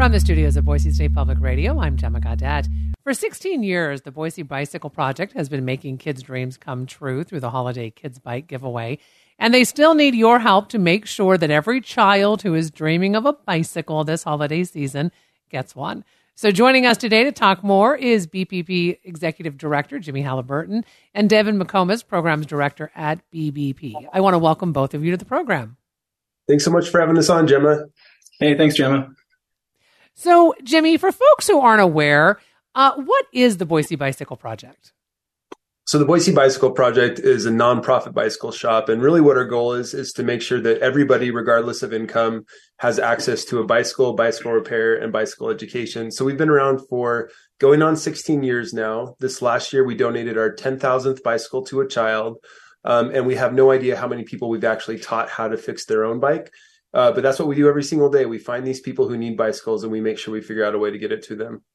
From the studios of Boise State Public Radio, I'm Gemma Gaudet. For 16 years, the Boise Bicycle Project has been making kids' dreams come true through the Holiday Kids Bike giveaway. And they still need your help to make sure that every child who is dreaming of a bicycle this holiday season gets one. So joining us today to talk more is BPP Executive Director Jimmy Halliburton and Devin McComas, Programs Director at BBP. I want to welcome both of you to the program. Thanks so much for having us on, Gemma. Hey, thanks, Gemma. So, Jimmy, for folks who aren't aware, what is the Boise Bicycle Project? So the Boise Bicycle Project is a nonprofit bicycle shop. And really what our goal is to make sure that everybody, regardless of income, has access to a bicycle repair, and bicycle education. So we've been around for going on 16 years now. This last year, we donated our 10,000th bicycle to a child. And we have no idea how many people we've actually taught how to fix their own bike. But that's what we do every single day. We find these people who need bicycles and we make sure we figure out a way to get it to them.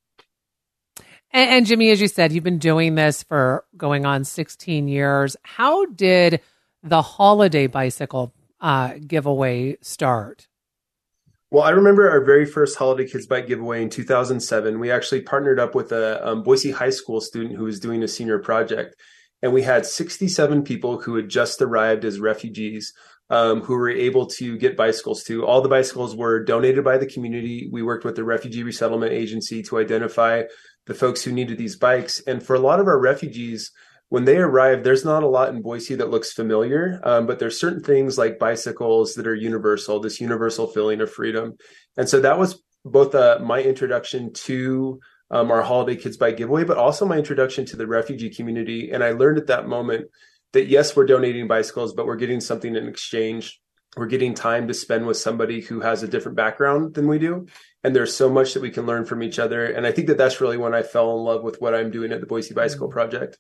And Jimmy, as you said, you've been doing this for going on 16 years. How did the Holiday Bicycle giveaway start? Well, I remember our very first Holiday Kids Bike giveaway in 2007. We actually partnered up with a Boise High School student who was doing a senior project. And we had 67 people who had just arrived as refugees who were able to get bicycles to. All the bicycles were donated by the community. We worked with the Refugee Resettlement Agency to identify the folks who needed these bikes. And for a lot of our refugees, when they arrive, there's not a lot in Boise that looks familiar, but there's certain things like bicycles that are universal, this universal feeling of freedom. And so that was both my introduction to our Holiday Kids Bike giveaway, but also my introduction to the refugee community. And I learned at that moment that yes, we're donating bicycles, but we're getting something in exchange. We're getting time to spend with somebody who has a different background than we do. And there's so much that we can learn from each other. And I think that that's really when I fell in love with what I'm doing at the Boise Bicycle Project.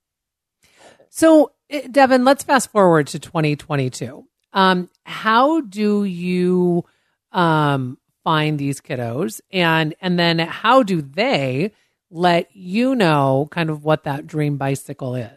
So, Devin, let's fast forward to 2022. How do you find these kiddos? And then how do they let you know kind of what that dream bicycle is?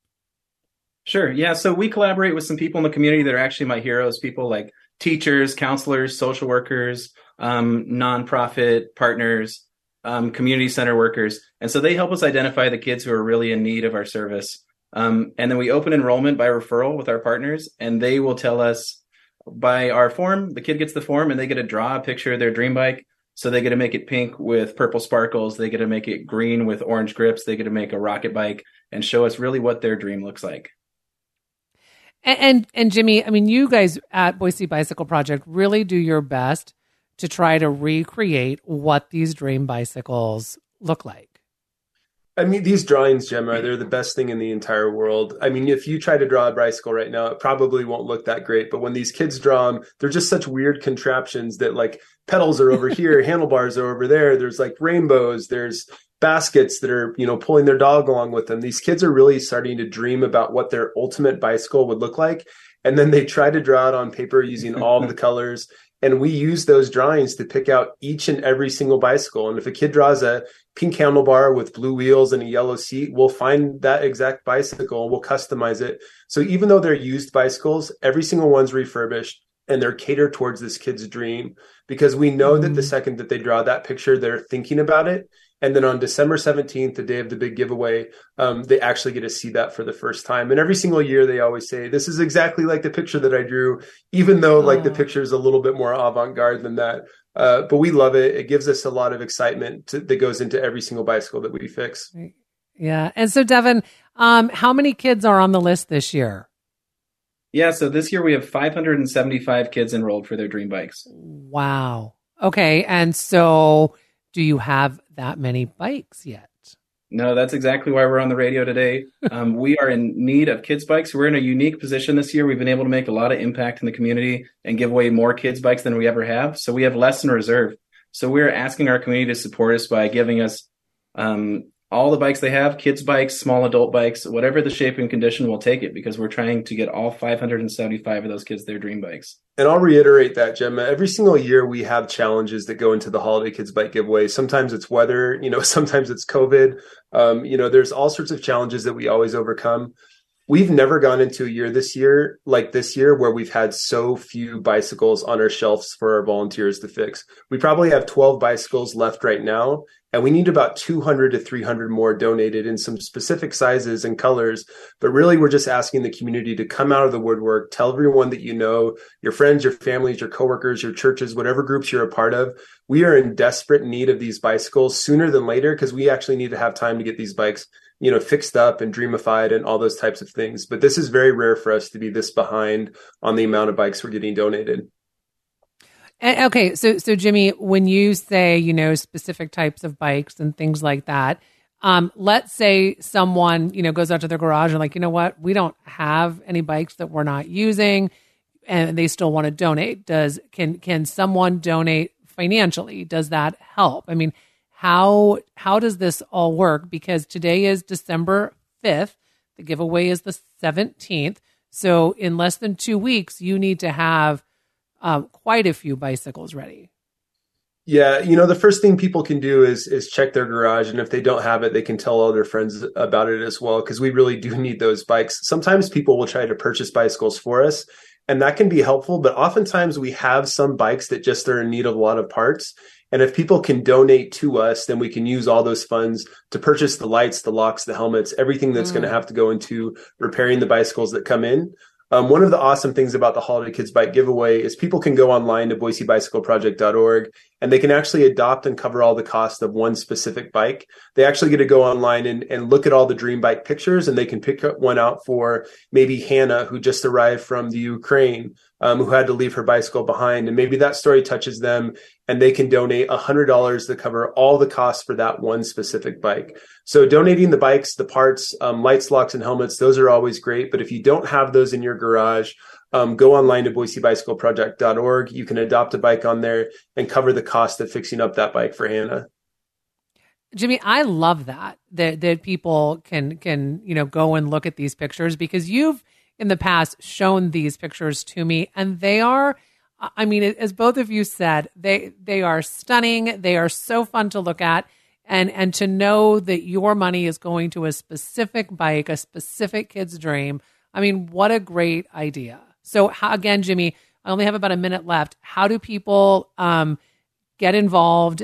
Sure. Yeah. So we collaborate with some people in the community that are actually my heroes, people like teachers, counselors, social workers, nonprofit partners, community center workers. And so they help us identify the kids who are really in need of our service. And then we open enrollment by referral with our partners, and they will tell us by our form, the kid gets the form and they get to draw a picture of their dream bike. So they get to make it pink with purple sparkles. They get to make it green with orange grips. They get to make a rocket bike and show us really what their dream looks like. And Jimmy, I mean, you guys at Boise Bicycle Project really do your best to try to recreate what these dream bicycles look like. I mean, these drawings, Gemma, they're the best thing in the entire world. I mean, if you try to draw a bicycle right now, it probably won't look that great. But when these kids draw them, they're just such weird contraptions that like pedals are over here, handlebars are over there. There's like rainbows. There's baskets that are, pulling their dog along with them. These kids are really starting to dream about what their ultimate bicycle would look like. And then they try to draw it on paper using all of the colors. And we use those drawings to pick out each and every single bicycle. And if a kid draws a pink handlebar with blue wheels and a yellow seat, we'll find that exact bicycle and we'll customize it. So even though they're used bicycles, every single one's refurbished and they're catered towards this kid's dream, because we know that the second that they draw that picture, they're thinking about it. And then on December 17th, the day of the big giveaway, they actually get to see that for the first time. And every single year, they always say, this is exactly like the picture that I drew, even though like the picture is a little bit more avant-garde than that. But we love it. It gives us a lot of excitement that goes into every single bicycle that we fix. Yeah. And so, Devin, how many kids are on the list this year? Yeah. So this year we have 575 kids enrolled for their dream bikes. Wow. Okay. And so do you have that many bikes yet? No, that's exactly why we're on the radio today. We are in need of kids bikes. We're in a unique position this year. We've been able to make a lot of impact in the community and give away more kids bikes than we ever have. So we have less in reserve. So we're asking our community to support us by giving us all the bikes they have, kids bikes, small adult bikes, whatever the shape and condition, we'll take it, because we're trying to get all 575 of those kids their dream bikes. And I'll reiterate that, Gemma. Every single year we have challenges that go into the Holiday Kids Bike giveaway. Sometimes it's weather, sometimes it's COVID. There's all sorts of challenges that we always overcome. We've never gone into a year this year where we've had so few bicycles on our shelves for our volunteers to fix. We probably have 12 bicycles left right now, and we need about 200 to 300 more donated in some specific sizes and colors. But really, we're just asking the community to come out of the woodwork, tell everyone that you know, your friends, your families, your coworkers, your churches, whatever groups you're a part of. We are in desperate need of these bicycles sooner than later, because we actually need to have time to get these bikes fixed up and dreamified and all those types of things. But this is very rare for us to be this behind on the amount of bikes we're getting donated. And, okay. So Jimmy, when you say, specific types of bikes and things like that, let's say someone, goes out to their garage and like, you know what, we don't have any bikes that we're not using, and they still want to donate. Can someone donate financially? Does that help? I mean, how does this all work? Because today is December 5th. The giveaway is the 17th. So in less than 2 weeks, you need to have quite a few bicycles ready. Yeah, the first thing people can do is check their garage. And if they don't have it, they can tell all their friends about it as well, because we really do need those bikes. Sometimes people will try to purchase bicycles for us, and that can be helpful. But oftentimes we have some bikes that just are in need of a lot of parts. And if people can donate to us, then we can use all those funds to purchase the lights, the locks, the helmets, everything that's going to have to go into repairing the bicycles that come in. One of the awesome things about the Holiday Kids Bike Giveaway is people can go online to BoiseBicycleProject.org, and they can actually adopt and cover all the cost of one specific bike. They actually get to go online and look at all the dream bike pictures, and they can pick one out for maybe Hannah, who just arrived from the Ukraine, who had to leave her bicycle behind. And maybe that story touches them, and they can donate $100 to cover all the costs for that one specific bike. So donating the bikes, the parts, lights, locks, and helmets, those are always great. But if you don't have those in your garage, go online to BoiseBicycleProject.org. You can adopt a bike on there and cover the cost of fixing up that bike for Hannah. Jimmy, I love that people can go and look at these pictures, because you've in the past shown these pictures to me, and they are, I mean, as both of you said, they are stunning. They are so fun to look at, and to know that your money is going to a specific bike, a specific kid's dream. I mean, what a great idea. So again, Jimmy, I only have about a minute left. How do people get involved,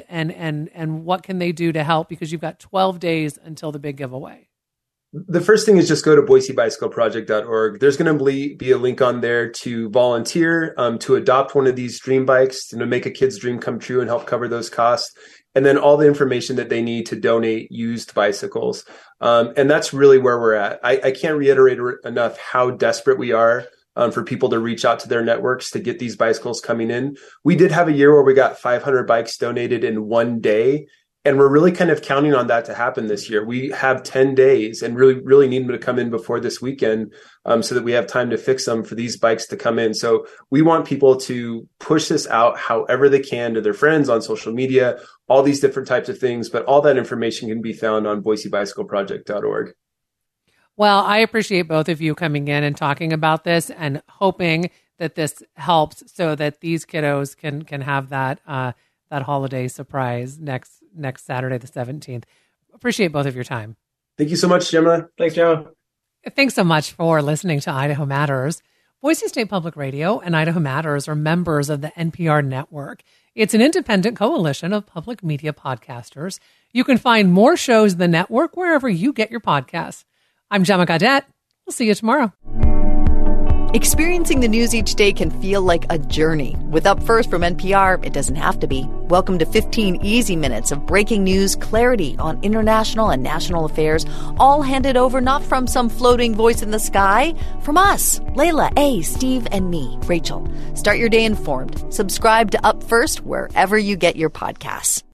and what can they do to help? Because you've got 12 days until the big giveaway. The first thing is just go to BoiseBicycleProject.org. There's going to be a link on there to volunteer, to adopt one of these dream bikes, to make a kid's dream come true and help cover those costs. And then all the information that they need to donate used bicycles. And that's really where we're at. I can't reiterate enough how desperate we are for people to reach out to their networks to get these bicycles coming in. We did have a year where we got 500 bikes donated in one day. And we're really kind of counting on that to happen this year. We have 10 days and really need them to come in before this weekend, so that we have time to fix them for these bikes to come in. So we want people to push this out however they can to their friends on social media, all these different types of things. But all that information can be found on BoiseBicycleProject.org. Well, I appreciate both of you coming in and talking about this, and hoping that this helps so that these kiddos can have that holiday surprise next Saturday, the 17th. Appreciate both of your time. Thank you so much, Gemma. Thanks, Gemma. Thanks so much for listening to Idaho Matters. Boise State Public Radio and Idaho Matters are members of the NPR network. It's an independent coalition of public media podcasters. You can find more shows in the network wherever you get your podcasts. I'm Gemma Gaudette. We'll see you tomorrow. Experiencing the news each day can feel like a journey. With Up First from NPR, it doesn't have to be. Welcome to 15 easy minutes of breaking news, clarity on international and national affairs, all handed over not from some floating voice in the sky, from us, Layla, A, Steve, and me, Rachel. Start your day informed. Subscribe to Up First wherever you get your podcasts.